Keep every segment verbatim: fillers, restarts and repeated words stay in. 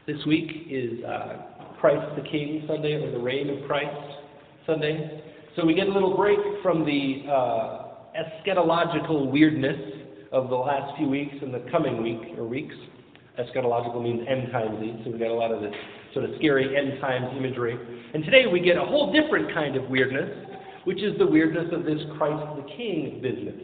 This week is uh, Christ the King Sunday, or the Reign of Christ Sunday. So we get a little break from the uh, eschatological weirdness of the last few weeks and the coming week or weeks. Eschatological means end timesy, so we got a lot of this sort of scary end times imagery. And today we get a whole different kind of weirdness, which is the weirdness of this Christ the King business.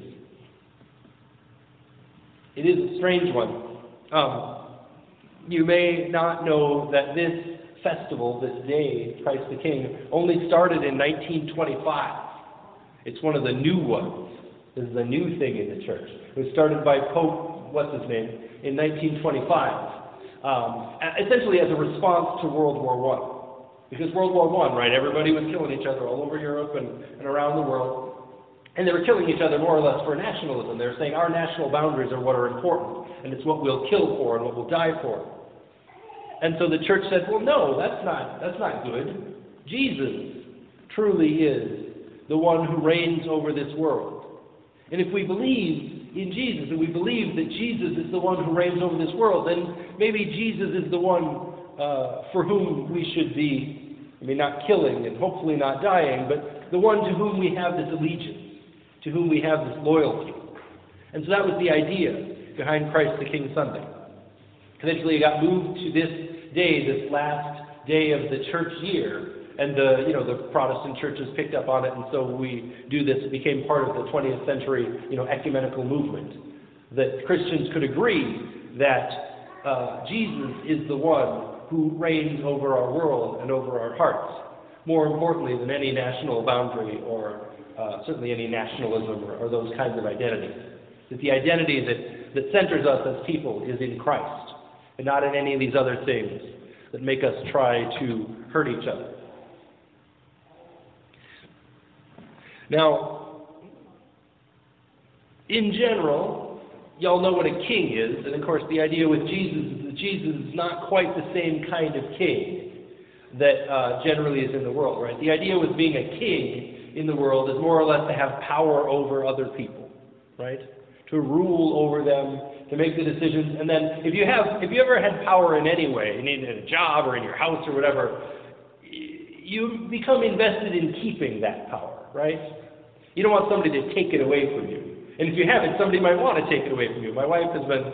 It is a strange one. Um, you may not know that this festival, this day, Christ the King, only started in nineteen twenty-five. It's one of the new ones. This is a new thing in the church. It was started by Pope, what's his name, in nineteen twenty-five, um, essentially as a response to World War One. Because World War One, right, everybody was killing each other all over Europe and, and around the world. And they were killing each other more or less for nationalism. They were saying our national boundaries are what are important, and it's what we'll kill for and what we'll die for. And so the church said, well, no, that's not, that's not good. Jesus truly is the one who reigns over this world. And if we believe in Jesus, and we believe that Jesus is the one who reigns over this world, then maybe Jesus is the one uh, for whom we should be, I mean, not killing and hopefully not dying, but the one to whom we have this allegiance, to whom we have this loyalty. And so that was the idea behind Christ the King Sunday. Eventually it got moved to this day, this last day of the church year, and the, you know, the Protestant churches picked up on it, and so we do this. It became part of the twentieth century, you know, ecumenical movement, that Christians could agree that uh, Jesus is the one who reigns over our world and over our hearts, more importantly than any national boundary or uh, certainly any nationalism or, or those kinds of identities. That the identity that, that centers us as people is in Christ, and not in any of these other things that make us try to hurt each other. Now, in general, y'all know what a king is, and of course the idea with Jesus is that Jesus is not quite the same kind of king that uh, generally is in the world, right? The idea with being a king in the world is more or less to have power over other people, right? To rule over them, to make the decisions, and then if you have, if you ever had power in any way, in a job or in your house or whatever, you become invested in keeping that power, right? You don't want somebody to take it away from you. And if you have it, somebody might want to take it away from you. My wife has been,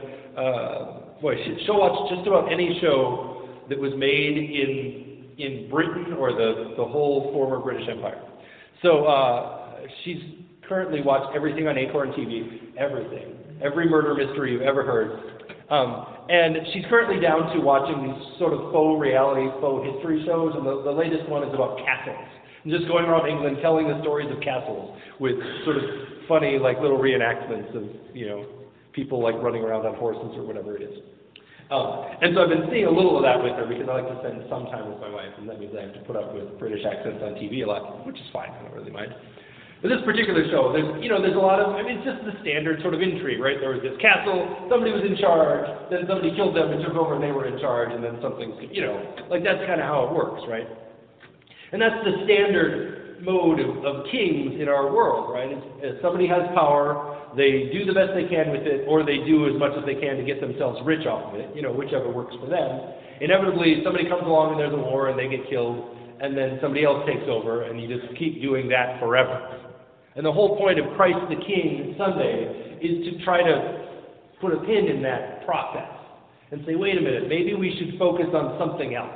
uh, boy, she, she'll watch just about any show that was made in in Britain or the, the whole former British Empire. So uh, she's currently watched everything on Acorn T V, everything. Every murder mystery you've ever heard. Um, and she's currently down to watching these sort of faux reality, faux history shows, and the, the latest one is about castles. And just going around England telling the stories of castles with sort of funny, like, little reenactments of, you know, people, like, running around on horses or whatever it is. Um, and so I've been seeing a little of that with her because I like to spend some time with my wife, and that means I have to put up with British accents on T V a lot, which is fine. I don't really mind. But this particular show, there's, you know, there's a lot of, I mean, it's just the standard sort of intrigue, right? There was this castle, somebody was in charge, then somebody killed them and took over and they were in charge, and then something, you know, like that's kind of how it works, right? And that's the standard mode of, of kings in our world, right? It's, if somebody has power, they do the best they can with it, or they do as much as they can to get themselves rich off of it, you know, whichever works for them. Inevitably, somebody comes along and there's a war and they get killed, and then somebody else takes over, and you just keep doing that forever. And the whole point of Christ the King Sunday is to try to put a pin in that process and say, wait a minute, maybe we should focus on something else.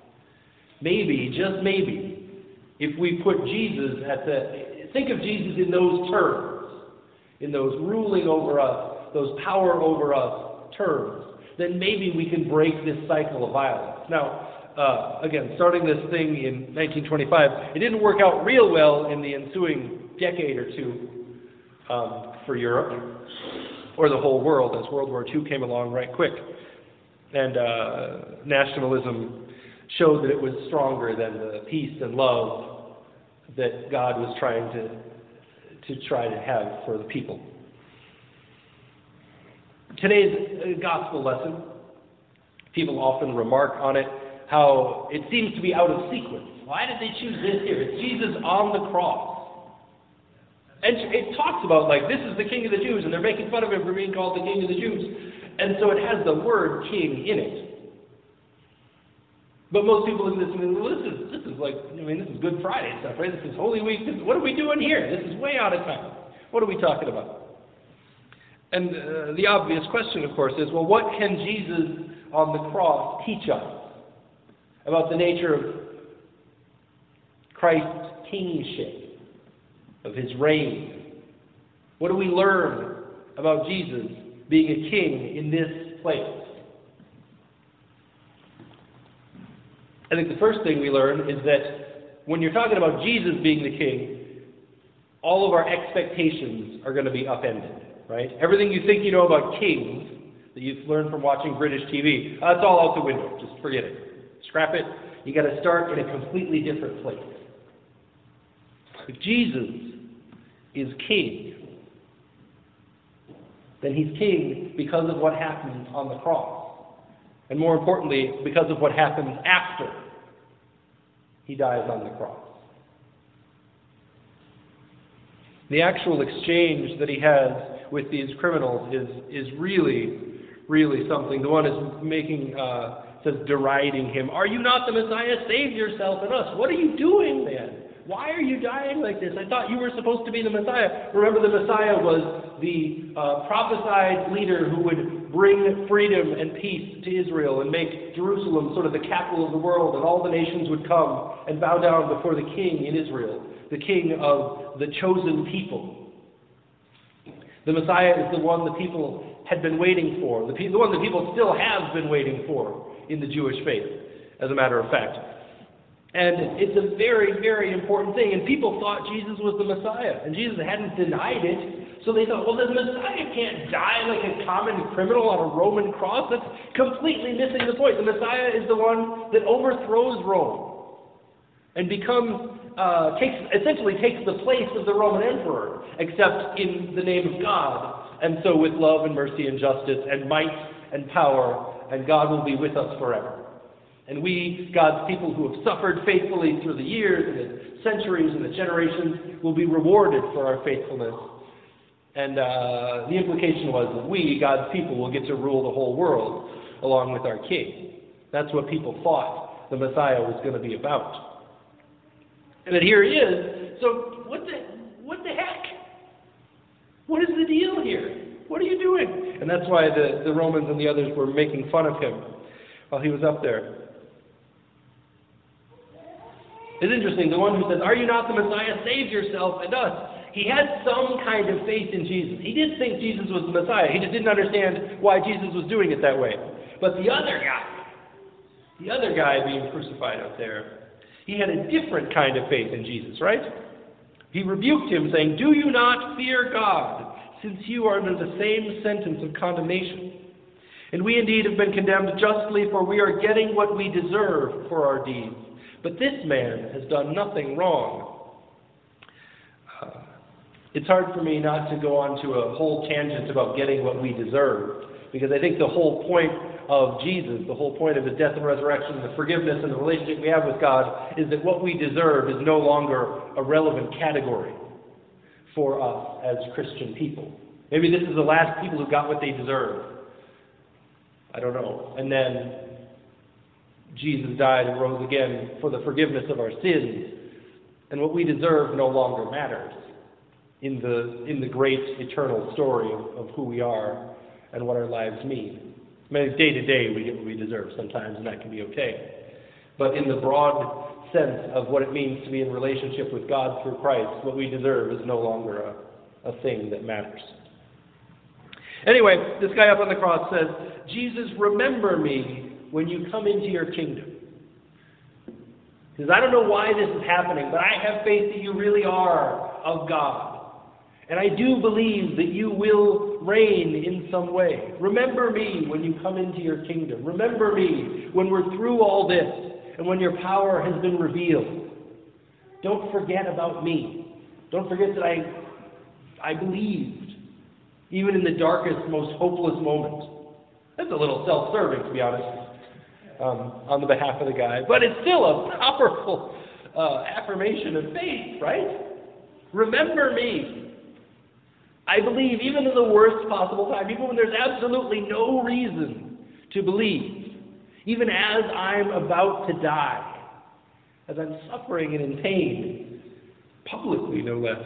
Maybe, just maybe, if we put Jesus at the, think of Jesus in those terms, in those ruling over us, those power over us terms, then maybe we can break this cycle of violence. Now, uh, again, starting this thing in nineteen twenty-five, it didn't work out real well in the ensuing decade or two um, for Europe or the whole world, as World War Two came along right quick. And uh, nationalism showed that it was stronger than the peace and love that God was trying to, to try to have for the people. Today's gospel lesson, people often remark on it, how it seems to be out of sequence. Why did they choose this here? It's Jesus on the cross. And it talks about, like, this is the King of the Jews, and they're making fun of him for being called the King of the Jews. And so it has the word king in it. But most people in this, well, this is this is like, I mean, this is Good Friday stuff, right? This is Holy Week. This is, what are we doing here? This is way out of time. What are we talking about? And uh, the obvious question, of course, is, well, what can Jesus on the cross teach us about the nature of Christ's kingship, of his reign? What do we learn about Jesus being a king in this place? I think the first thing we learn is that when you're talking about Jesus being the king, all of our expectations are going to be upended, right? Everything you think you know about kings that you've learned from watching British T V, that's all out the window. Just forget it. Scrap it. You got to start in a completely different place. If Jesus is king, then he's king because of what happened on the cross. And more importantly, because of what happens after he dies on the cross. The actual exchange that he has with these criminals is, is really, really something. The one is making, uh, says, deriding him. Are you not the Messiah? Save yourself and us. What are you doing, man? Why are you dying like this? I thought you were supposed to be the Messiah. Remember, the Messiah was the uh, prophesied leader who would bring freedom and peace to Israel and make Jerusalem sort of the capital of the world, and all the nations would come and bow down before the king in Israel, the king of the chosen people. The Messiah is the one the people had been waiting for, the, pe- the one that people still have been waiting for in the Jewish faith, as a matter of fact. And it's a very, very important thing. And people thought Jesus was the Messiah. And Jesus hadn't denied it. So they thought, well, the Messiah can't die like a common criminal on a Roman cross. That's completely missing the point. The Messiah is the one that overthrows Rome and becomes, uh, takes, essentially takes the place of the Roman emperor, except in the name of God. And so with love and mercy and justice and might and power, and God will be with us forever. And we, God's people who have suffered faithfully through the years and the centuries and the generations, will be rewarded for our faithfulness. And uh, the implication was that we, God's people, will get to rule the whole world along with our King. That's what people thought the Messiah was going to be about. And then here he is. So what the what the heck? What is the deal here? What are you doing? And that's why the, the Romans and the others were making fun of him while he was up there. It's interesting, the one who says, are you not the Messiah? Save yourself and us. He had some kind of faith in Jesus. He did think Jesus was the Messiah. He just didn't understand why Jesus was doing it that way. But the other guy, the other guy being crucified up there, he had a different kind of faith in Jesus, right? He rebuked him, saying, do you not fear God, since you are under the same sentence of condemnation? And we indeed have been condemned justly, for we are getting what we deserve for our deeds. But this man has done nothing wrong. Uh, it's hard for me not to go on to a whole tangent about getting what we deserve, because I think the whole point of Jesus, the whole point of his death and resurrection, the forgiveness and the relationship we have with God, is that what we deserve is no longer a relevant category for us as Christian people. Maybe this is the last people who got what they deserved. I don't know. And then Jesus died and rose again for the forgiveness of our sins, and what we deserve no longer matters in the in the great eternal story of, of who we are and what our lives mean. I mean, day to day we get what we deserve sometimes, and that can be okay. But in the broad sense of what it means to be in relationship with God through Christ, what we deserve is no longer a, a thing that matters. Anyway, this guy up on the cross says, Jesus, remember me when you come into your kingdom. He says, I don't know why this is happening, but I have faith that you really are of God. And I do believe that you will reign in some way. Remember me when you come into your kingdom. Remember me when we're through all this and when your power has been revealed. Don't forget about me. Don't forget that I, I believed, even in the darkest, most hopeless moments. That's a little self-serving, to be honest, um, on the behalf of the guy. But it's still a powerful uh, affirmation of faith, right? Remember me. I believe even in the worst possible time, even when there's absolutely no reason to believe, Even as I'm about to die, as I'm suffering and in pain, publicly no less.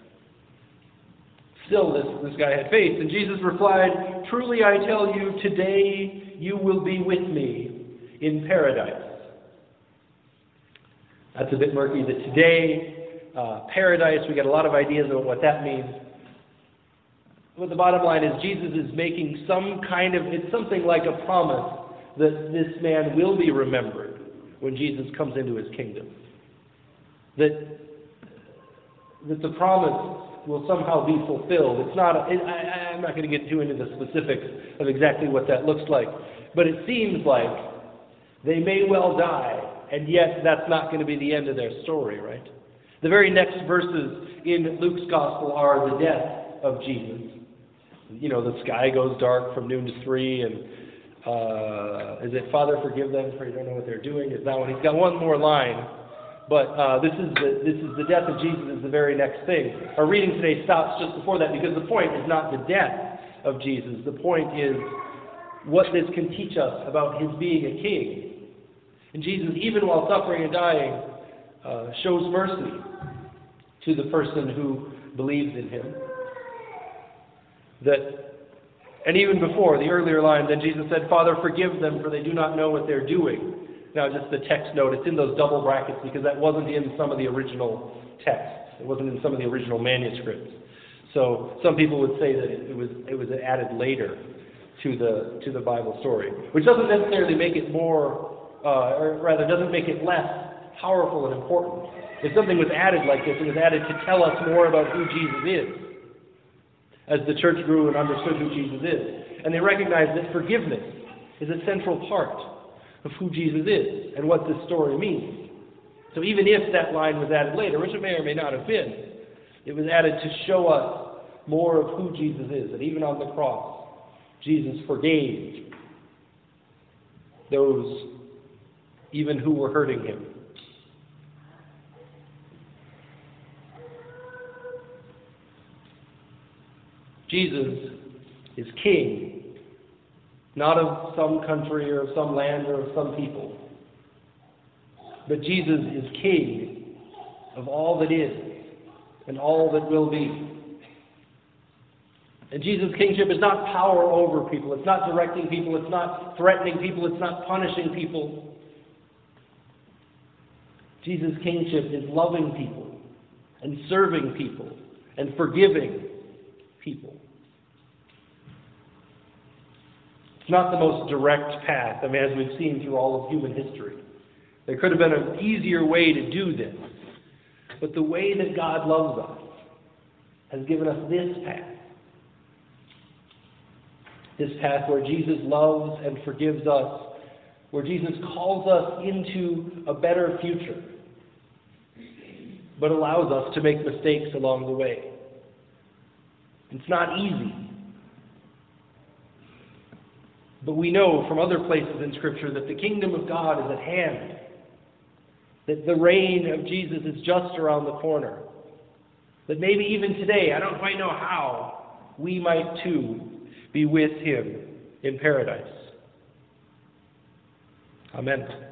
Still, this, this guy had faith, and Jesus replied, "Truly I tell you, today you will be with me in paradise." That's a bit murky. That today, uh, paradise, we get a lot of ideas about what that means. But the bottom line is Jesus is making some kind of, it's something like a promise that this man will be remembered when Jesus comes into his kingdom. That, that the promise will somehow be fulfilled. It's not, a, it, I, I'm not going to get too into the specifics of exactly what that looks like, but it seems like they may well die, and yet that's not going to be the end of their story, right? The very next verses in Luke's gospel are the death of Jesus. You know, the sky goes dark from noon to three, and uh, is it, "Father, forgive them, for you don't know what they're doing"? Is that one? He's got one more line. But uh, this is the this is the death of Jesus is the very next thing. Our reading today stops just before that, because the point is not the death of Jesus. The point is what this can teach us about his being a king. And Jesus, even while suffering and dying, uh, shows mercy to the person who believes in him. That, and even before the earlier line, then Jesus said, "Father, forgive them, for they do not know what they're doing." Now, just the text note, it's in those double brackets because that wasn't in some of the original texts. It wasn't in some of the original manuscripts. So some people would say that it was it was added later to the to the Bible story, which doesn't necessarily make it more, uh, or rather, doesn't make it less powerful and important. If something was added like this, it was added to tell us more about who Jesus is, as the church grew and understood who Jesus is, and they recognized that forgiveness is a central part of who Jesus is and what this story means. So even if that line was added later, which it may or may not have been, it was added to show us more of who Jesus is. And even on the cross, Jesus forgave those even who were hurting him. Jesus is king, not of some country or of some land or of some people. But Jesus is king of all that is and all that will be. And Jesus' kingship is not power over people. It's not directing people. It's not threatening people. It's not punishing people. Jesus' kingship is loving people and serving people and forgiving people. It's not the most direct path, I mean, as we've seen through all of human history. There could have been an easier way to do this. But the way that God loves us has given us this path. This path where Jesus loves and forgives us, where Jesus calls us into a better future, but allows us to make mistakes along the way. It's not easy. But we know from other places in Scripture that the kingdom of God is at hand, that the reign of Jesus is just around the corner, that maybe even today, I don't quite know how, we might too be with him in paradise. Amen.